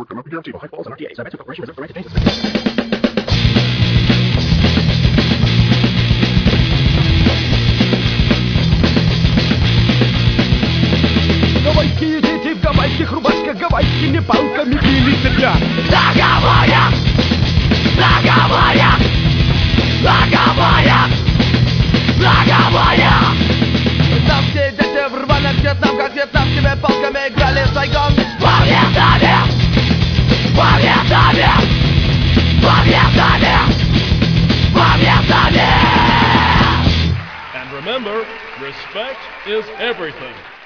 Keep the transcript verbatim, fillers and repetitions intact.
Network promote guarantee for high falls and R T As. Diabetic Corporation reserves the right to change this. Гавайские дети в гавайских рубашках гавайскими палками били себя. На Гавайях! На Гавайях! На Гавайях! На Гавайях! Вьетнамские дети в рваных вьетнамках вьетнамскими палками играли в Сайгон. Во Вьетнаме! Во Вьетнаме! Во Вьетнаме! Во Вьетнаме! And remember, respect is everything.